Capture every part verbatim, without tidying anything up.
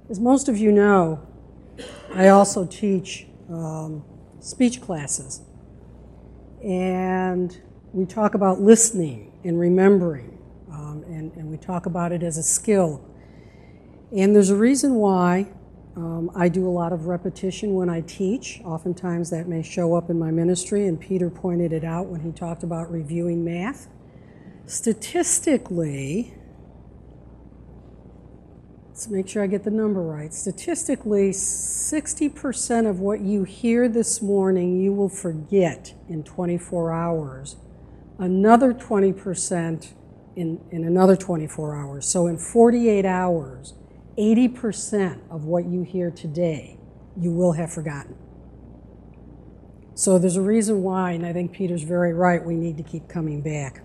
As most of you know, I also teach um, speech classes. And we talk about listening and remembering, um, and, and we talk about it as a skill. And there's a reason why um, I do a lot of repetition when I teach. Oftentimes that may show up in my ministry, and Peter pointed it out when he talked about reviewing math. Statistically, let's make sure I get the number right. Statistically, sixty percent of what you hear this morning you will forget in twenty-four hours. Another twenty percent in, in another twenty-four hours. So in forty-eight hours, eighty percent of what you hear today you will have forgotten. So there's a reason why, and I think Peter's very right, we need to keep coming back.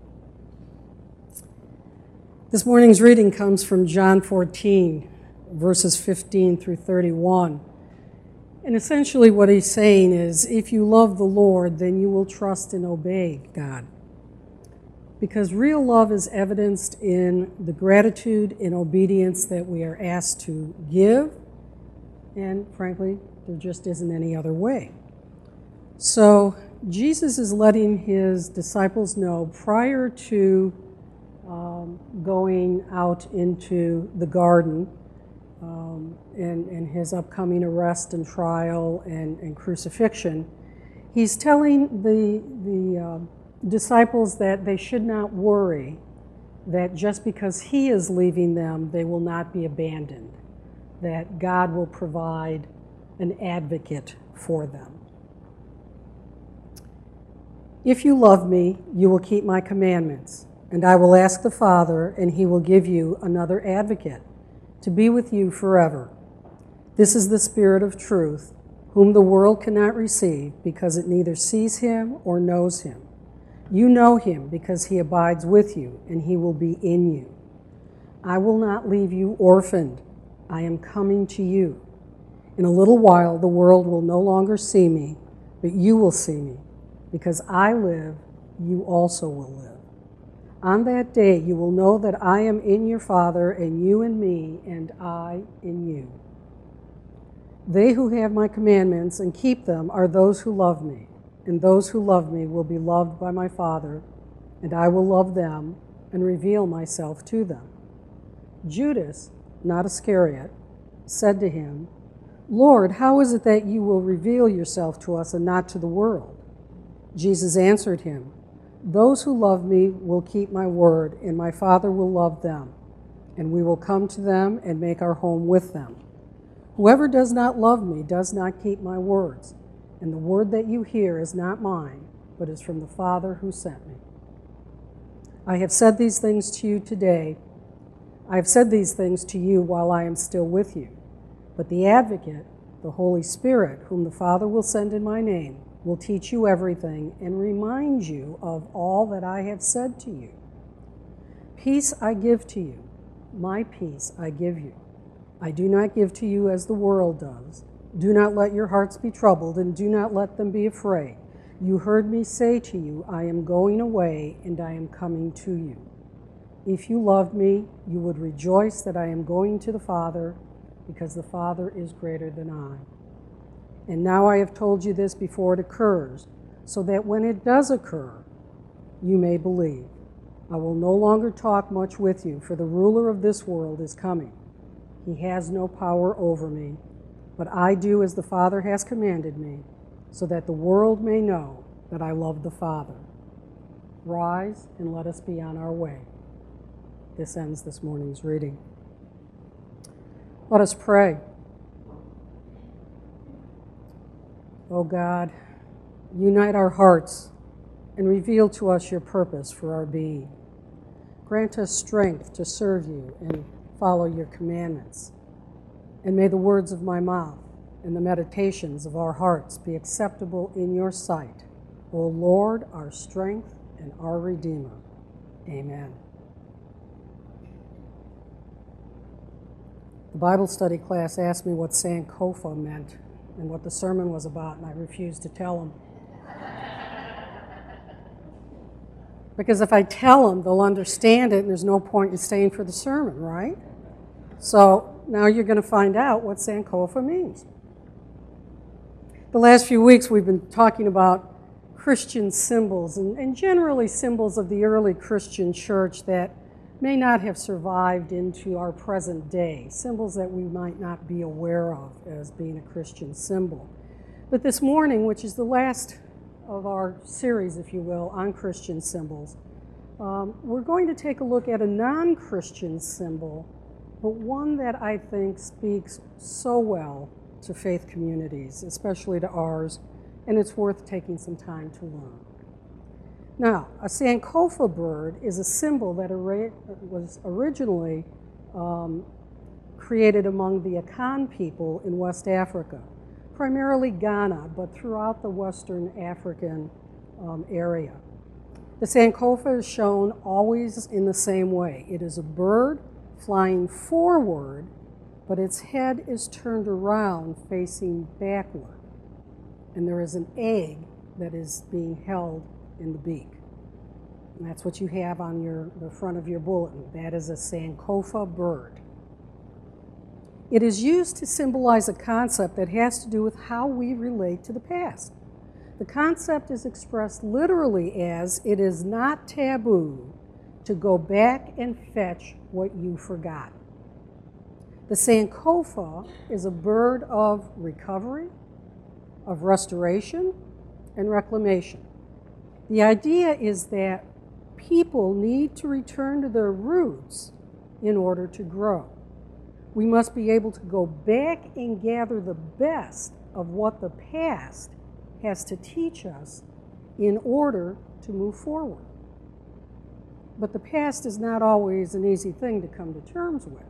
This morning's reading comes from John fourteen, verses fifteen through thirty-one. And essentially what he's saying is, if you love the Lord, then you will trust and obey God. Because real love is evidenced in the gratitude and obedience that we are asked to give, and frankly, there just isn't any other way. So Jesus is letting his disciples know prior to Um, going out into the garden um, and, and his upcoming arrest and trial and, and crucifixion, he's telling the, the uh, disciples that they should not worry that just because he is leaving them, they will not be abandoned, that God will provide an advocate for them. If you love me, you will keep my commandments. And I will ask the Father, and he will give you another advocate to be with you forever. This is the Spirit of truth, whom the world cannot receive because it neither sees him or knows him. You know him because he abides with you, and he will be in you. I will not leave you orphaned. I am coming to you. In a little while the world will no longer see me, but you will see me. Because I live, you also will live. On that day you will know that I am in your Father, and you in me, and I in you. They who have my commandments and keep them are those who love me, and those who love me will be loved by my Father, and I will love them and reveal myself to them. Judas, not Iscariot, said to him, Lord, how is it that you will reveal yourself to us and not to the world? Jesus answered him, Those who love me will keep my word, and my Father will love them, and we will come to them and make our home with them. Whoever does not love me does not keep my words, and the word that you hear is not mine, but is from the Father who sent me. I have said these things to you today. I have said these things to you while I am still with you. But the Advocate, the Holy Spirit, whom the Father will send in my name, will teach you everything and remind you of all that I have said to you. Peace I give to you, my peace I give you. I do not give to you as the world does. Do not let your hearts be troubled, and do not let them be afraid. You heard me say to you, I am going away, and I am coming to you. If you loved me, you would rejoice that I am going to the Father, because the Father is greater than I. And now I have told you this before it occurs, so that when it does occur, you may believe. I will no longer talk much with you, for the ruler of this world is coming. He has no power over me, but I do as the Father has commanded me, so that the world may know that I love the Father. Rise and let us be on our way. This ends this morning's reading. Let us pray. O God, unite our hearts and reveal to us your purpose for our being. Grant us strength to serve you and follow your commandments. And may the words of my mouth and the meditations of our hearts be acceptable in your sight, O Lord, our strength and our Redeemer. Amen. The Bible study class asked me what Sankofa meant and what the sermon was about, and I refused to tell them. Because if I tell them, they'll understand it, and there's no point in staying for the sermon, right? So now you're going to find out what Sankofa means. The last few weeks we've been talking about Christian symbols, and, and generally symbols of the early Christian church that may not have survived into our present day, symbols that we might not be aware of as being a Christian symbol. But this morning, which is the last of our series, if you will, on Christian symbols, um, we're going to take a look at a non-Christian symbol, but one that I think speaks so well to faith communities, especially to ours, and it's worth taking some time to learn. Now, a Sankofa bird is a symbol that was originally um, created among the Akan people in West Africa, primarily Ghana, but throughout the Western African um, area. The Sankofa is shown always in the same way. It is a bird flying forward, but its head is turned around facing backward. And there is an egg that is being held in the beak. And that's what you have on your, the front of your bulletin. That is a Sankofa bird. It is used to symbolize a concept that has to do with how we relate to the past. The concept is expressed literally as it is not taboo to go back and fetch what you forgot. The Sankofa is a bird of recovery, of restoration, and reclamation. The idea is that people need to return to their roots in order to grow. We must be able to go back and gather the best of what the past has to teach us in order to move forward. But the past is not always an easy thing to come to terms with.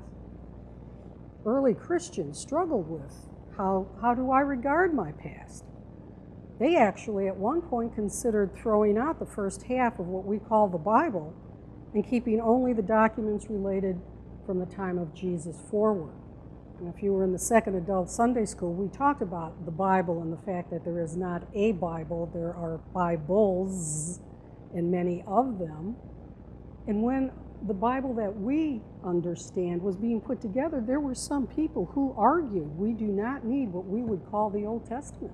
Early Christians struggled with how, how do I regard my past? They actually at one point considered throwing out the first half of what we call the Bible and keeping only the documents related from the time of Jesus forward. And if you were in the second adult Sunday school, we talked about the Bible and the fact that there is not a Bible, there are Bibles, and many of them. And when the Bible that we understand was being put together, there were some people who argued we do not need what we would call the Old Testament.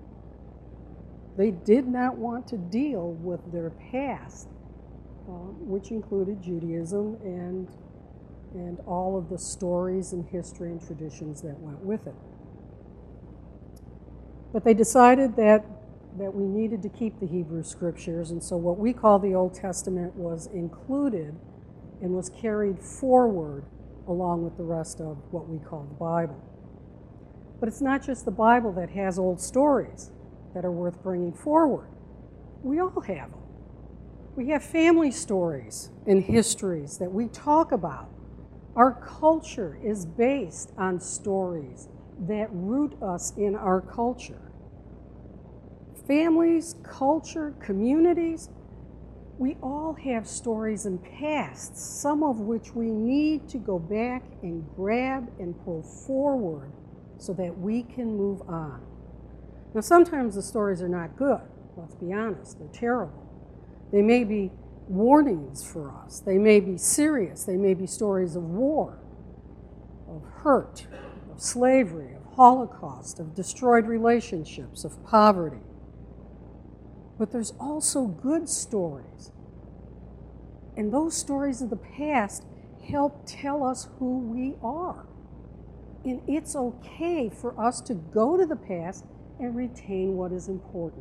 They did not want to deal with their past, uh, which included Judaism and, and all of the stories and history and traditions that went with it. But they decided that, that we needed to keep the Hebrew Scriptures, and so what we call the Old Testament was included and was carried forward along with the rest of what we call the Bible. But it's not just the Bible that has old stories that are worth bringing forward. We all have them. We have family stories and histories that we talk about. Our culture is based on stories that root us in our culture. Families, culture, communities, we all have stories and pasts, some of which we need to go back and grab and pull forward so that we can move on. Now, sometimes the stories are not good, let's be honest, they're terrible. They may be warnings for us, they may be serious, they may be stories of war, of hurt, of slavery, of Holocaust, of destroyed relationships, of poverty. But there's also good stories. And those stories of the past help tell us who we are. And it's okay for us to go to the past and retain what is important.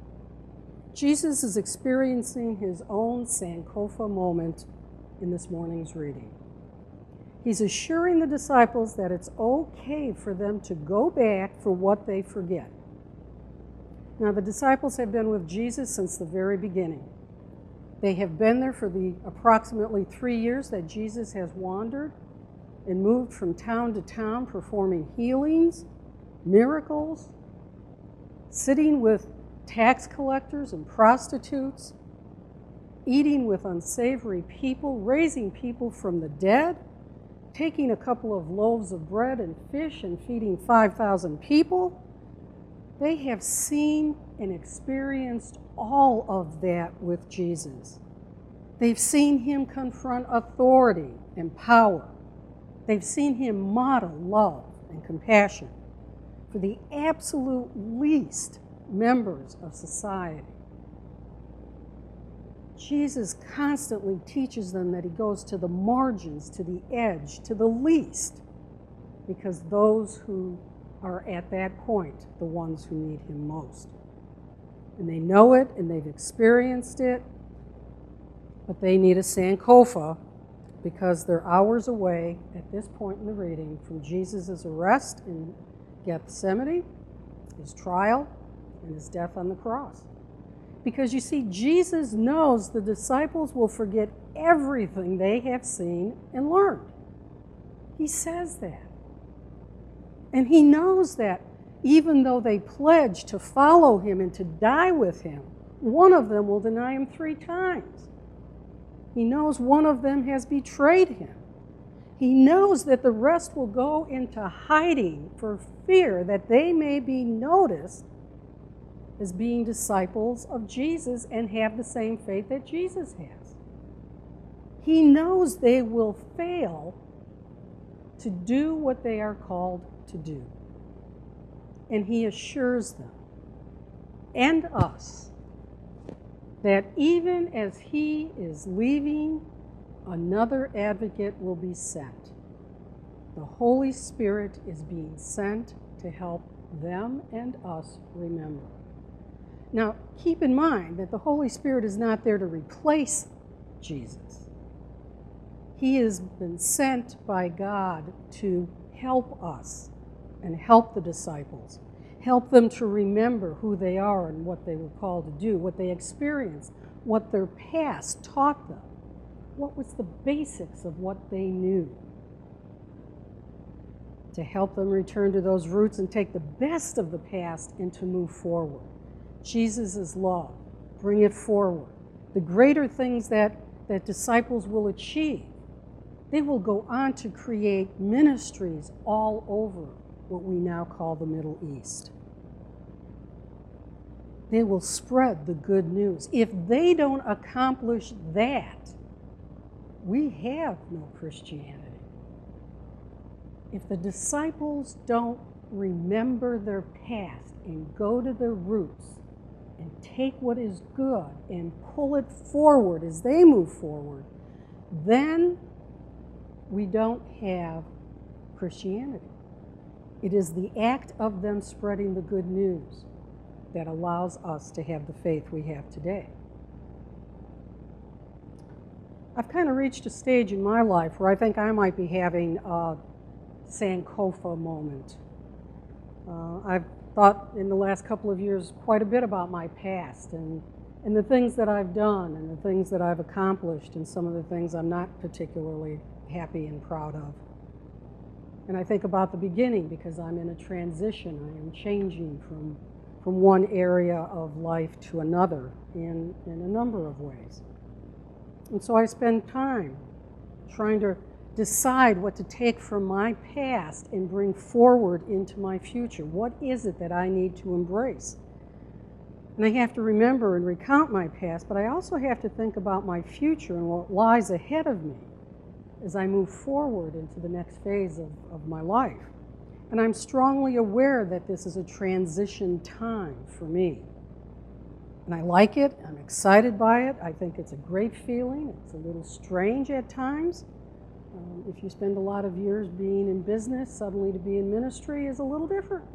Jesus is experiencing his own Sankofa moment in this morning's reading. He's assuring the disciples that it's okay for them to go back for what they forget. Now, the disciples have been with Jesus since the very beginning. They have been there for the approximately three years that Jesus has wandered and moved from town to town, performing healings, miracles, sitting with tax collectors and prostitutes, eating with unsavory people, raising people from the dead, taking a couple of loaves of bread and fish and feeding five thousand people. They have seen and experienced all of that with Jesus. They've seen him confront authority and power. They've seen him model love and compassion for the absolute least members of society. Jesus constantly teaches them that he goes to the margins, to the edge, to the least, because those who are at that point, the ones who need him most. And they know it and they've experienced it, but they need a Sankofa because they're hours away at this point in the reading from Jesus' arrest in Gethsemane, his trial, and his death on the cross. Because you see, Jesus knows the disciples will forget everything they have seen and learned. He says that. And he knows that even though they pledge to follow him and to die with him, one of them will deny him three times. He knows one of them has betrayed him. He knows that the rest will go into hiding for fear that they may be noticed as being disciples of Jesus and have the same faith that Jesus has. He knows they will fail to do what they are called to do. And he assures them and us that even as he is leaving, another advocate will be sent. The Holy Spirit is being sent to help them and us remember. Now, keep in mind that the Holy Spirit is not there to replace Jesus. He has been sent by God to help us and help the disciples, help them to remember who they are and what they were called to do, what they experienced, what their past taught them, what was the basics of what they knew, to help them return to those roots and take the best of the past and to move forward. Jesus' love, bring it forward. The greater things that, that disciples will achieve, they will go on to create ministries all over what we now call the Middle East. They will spread the good news. If they don't accomplish that, we have no Christianity. If the disciples don't remember their past and go to their roots and take what is good and pull it forward as they move forward, then we don't have Christianity. It is the act of them spreading the good news that allows us to have the faith we have today. I've kind of reached a stage in my life where I think I might be having a Sankofa moment. Uh, I've thought in the last couple of years quite a bit about my past and, and the things that I've done and the things that I've accomplished and some of the things I'm not particularly happy and proud of. And I think about the beginning because I'm in a transition. I am changing from, from one area of life to another in, in a number of ways. And so I spend time trying to decide what to take from my past and bring forward into my future. What is it that I need to embrace? And I have to remember and recount my past, but I also have to think about my future and what lies ahead of me as I move forward into the next phase of, of my life. And I'm strongly aware that this is a transition time for me. And I like it, I'm excited by it, I think it's a great feeling, it's a little strange at times. Um, if you spend a lot of years being in business, suddenly to be in ministry is a little different.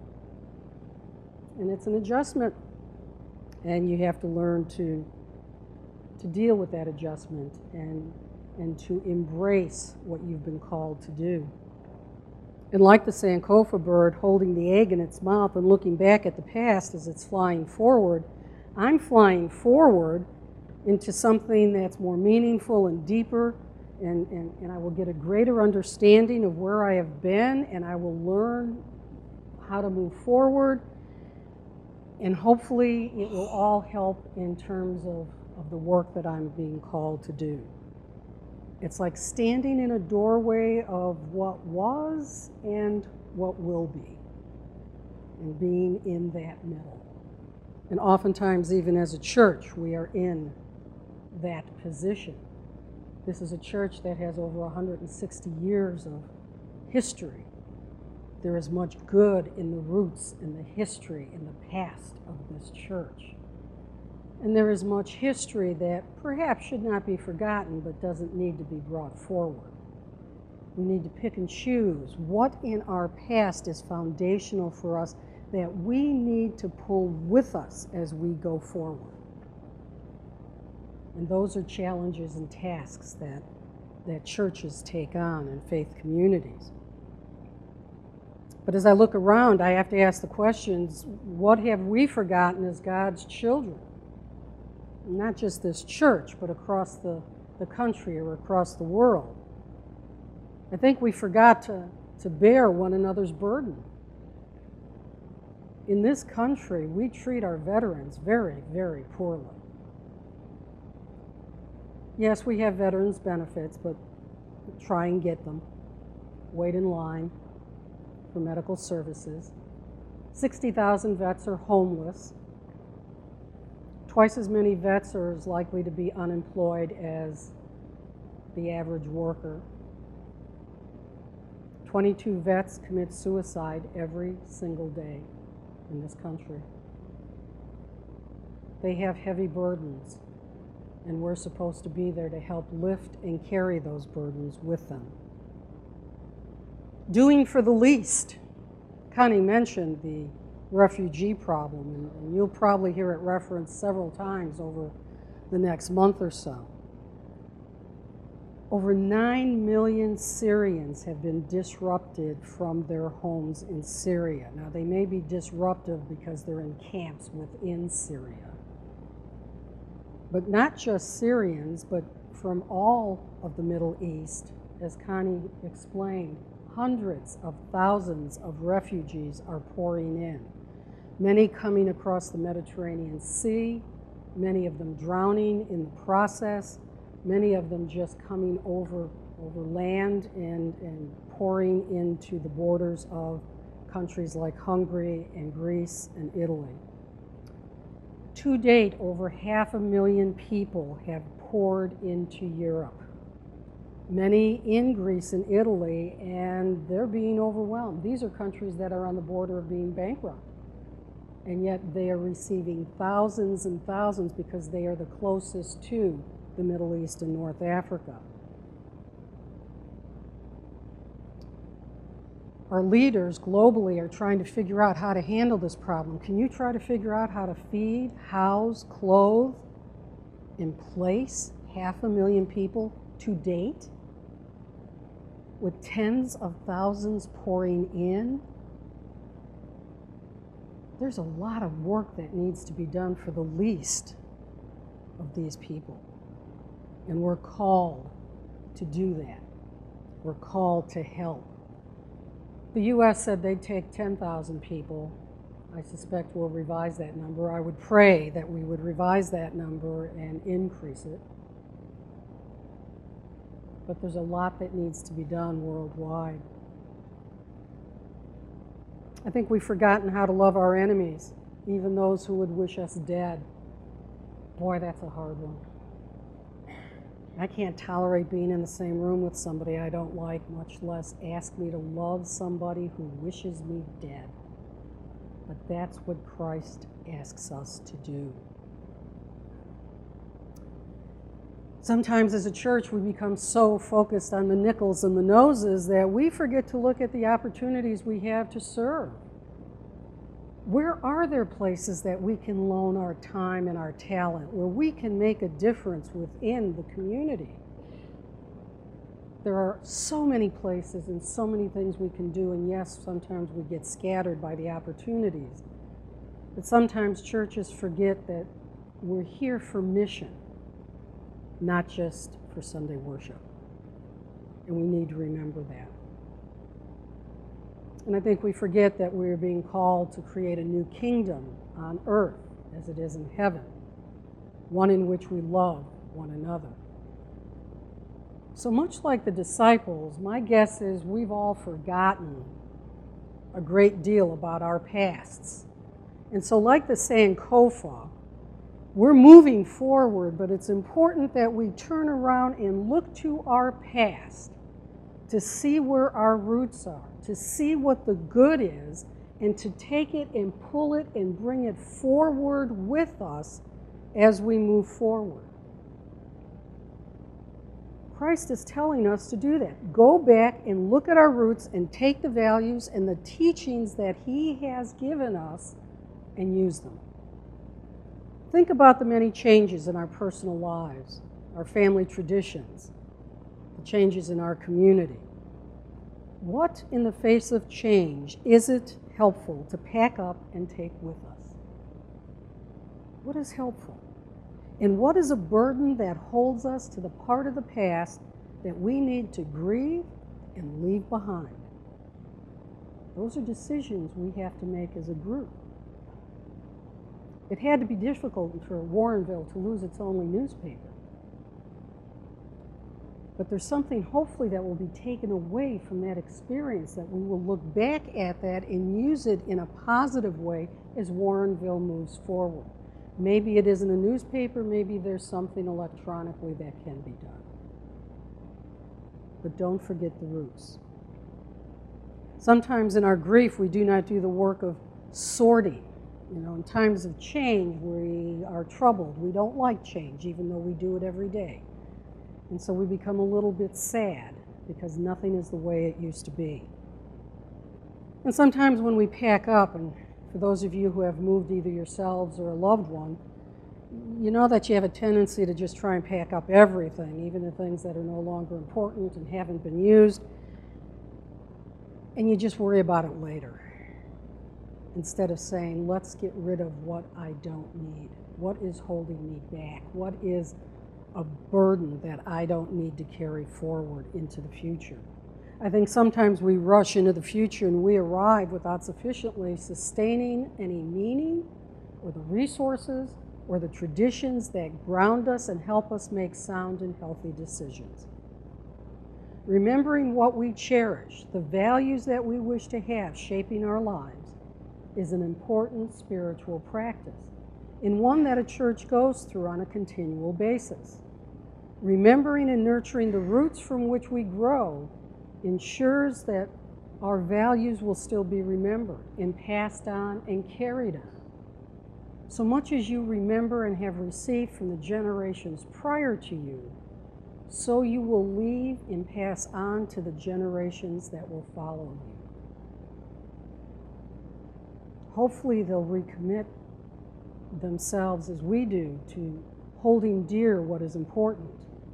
And it's an adjustment. And you have to learn to, to deal with that adjustment and, and to embrace what you've been called to do. And like the Sankofa bird holding the egg in its mouth and looking back at the past as it's flying forward, I'm flying forward into something that's more meaningful and deeper. And, and, and I will get a greater understanding of where I have been, and I will learn how to move forward. And hopefully it will all help in terms of, of the work that I'm being called to do. It's like standing in a doorway of what was and what will be, and being in that middle. And oftentimes, even as a church, we are in that position. This is a church that has over one hundred sixty years of, history. There is much good in the roots, in the history, in the past of this church. And there is much history that perhaps should not be forgotten but doesn't need to be brought forward. We need to pick and choose what in our past is foundational for us that we need to pull with us as we go forward. And those are challenges and tasks that, that churches take on and faith communities. But as I look around, I have to ask the questions, what have we forgotten as God's children? Not just this church, but across the, the country or across the world. I think we forgot to, to bear one another's burden. In this country, we treat our veterans very, very poorly. Yes, we have veterans benefits, but try and get them. Wait in line for medical services. sixty thousand vets are homeless. Twice as many vets are as likely to be unemployed as the average worker. twenty-two vets commit suicide every single day in this country. They have heavy burdens, and we're supposed to be there to help lift and carry those burdens with them. Doing for the least. Connie mentioned the refugee problem, and, and you'll probably hear it referenced several times over the next month or so. Over nine million Syrians have been disrupted from their homes in Syria. Now, they may be disruptive because they're in camps within Syria. But not just Syrians, but from all of the Middle East, as Connie explained, hundreds of thousands of refugees are pouring in. Many coming across the Mediterranean Sea, many of them drowning in the process, many of them just coming over, over land and, and pouring into the borders of countries like Hungary and Greece and Italy. To date, over half a million people have poured into Europe. Many in Greece and Italy, and they're being overwhelmed. These are countries that are on the border of being bankrupt. And yet they are receiving thousands and thousands because they are the closest to the Middle East and North Africa. Our leaders globally are trying to figure out how to handle this problem. Can you try to figure out how to feed, house, clothe, and place half a million people to date? With tens of thousands pouring in? There's a lot of work that needs to be done for the least of these people. And we're called to do that. We're called to help. The U S said they'd take ten thousand people. I suspect we'll revise that number. I would pray that we would revise that number and increase it. But there's a lot that needs to be done worldwide. I think we've forgotten how to love our enemies, even those who would wish us dead. Boy, that's a hard one. I can't tolerate being in the same room with somebody I don't like, much less ask me to love somebody who wishes me dead. But that's what Christ asks us to do. Sometimes as a church, we become so focused on the nickels and the noses that we forget to look at the opportunities we have to serve. Where are there places that we can loan our time and our talent, where we can make a difference within the community? There are so many places and so many things we can do, and yes, sometimes we get scattered by the opportunities. But sometimes churches forget that we're here for mission, not just for Sunday worship. And we need to remember that. And I think we forget that we're being called to create a new kingdom on earth as it is in heaven, one in which we love one another. So much like the disciples, my guess is we've all forgotten a great deal about our pasts. And so like the Sankofa, we're moving forward, but it's important that we turn around and look to our past to see where our roots are, to see what the good is, and to take it and pull it and bring it forward with us as we move forward. Christ is telling us to do that. Go back and look at our roots and take the values and the teachings that He has given us and use them. Think about the many changes in our personal lives, our family traditions, the changes in our community. What in the face of change is it helpful to pack up and take with us? What is helpful? And what is a burden that holds us to the part of the past that we need to grieve and leave behind? Those are decisions we have to make as a group. It had to be difficult for Warrenville to lose its only newspaper. But there's something hopefully that will be taken away from that experience, that we will look back at that and use it in a positive way as Warrenville moves forward. Maybe it isn't a newspaper, maybe there's something electronically that can be done. But don't forget the roots. Sometimes in our grief, we do not do the work of sorting. You know, in times of change, we are troubled. We don't like change, even though we do it every day. And so we become a little bit sad because nothing is the way it used to be. And sometimes when we pack up, and for those of you who have moved either yourselves or a loved one, you know that you have a tendency to just try and pack up everything, even the things that are no longer important and haven't been used, and you just worry about it later. Instead of saying, let's get rid of what I don't need. What is holding me back? What is a burden that I don't need to carry forward into the future? I think sometimes we rush into the future and we arrive without sufficiently sustaining any meaning or the resources or the traditions that ground us and help us make sound and healthy decisions. Remembering what we cherish, the values that we wish to have shaping our lives, is an important spiritual practice, and one that a church goes through on a continual basis. Remembering and nurturing the roots from which we grow ensures that our values will still be remembered and passed on and carried on. So much as you remember and have received from the generations prior to you, so you will leave and pass on to the generations that will follow you. Hopefully they'll recommit themselves as we do to holding dear what is important.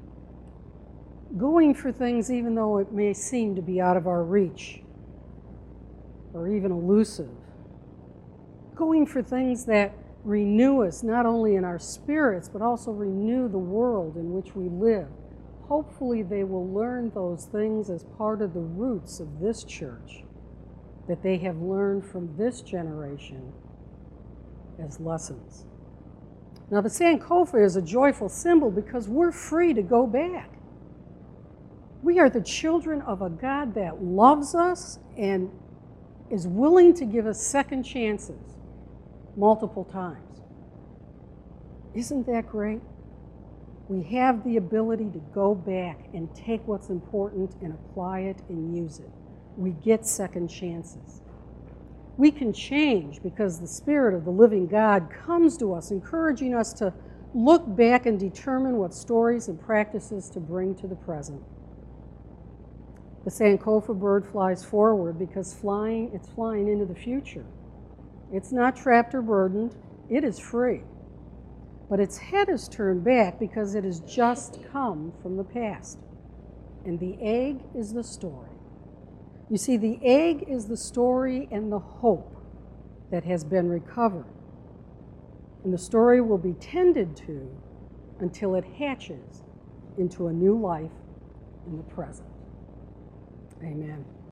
Going for things even though it may seem to be out of our reach or even elusive. Going for things that renew us not only in our spirits but also renew the world in which we live. Hopefully they will learn those things as part of the roots of this church that they have learned from this generation as lessons. Now the Sankofa is a joyful symbol because we're free to go back. We are the children of a God that loves us and is willing to give us second chances multiple times. Isn't that great? We have the ability to go back and take what's important and apply it and use it. We get second chances. We can change because the Spirit of the living God comes to us, encouraging us to look back and determine what stories and practices to bring to the present. The Sankofa bird flies forward because flying, it's flying into the future. It's not trapped or burdened. It is free. But its head is turned back because it has just come from the past. And the egg is the story. You see, the egg is the story and the hope that has been recovered. And the story will be tended to until it hatches into a new life in the present. Amen.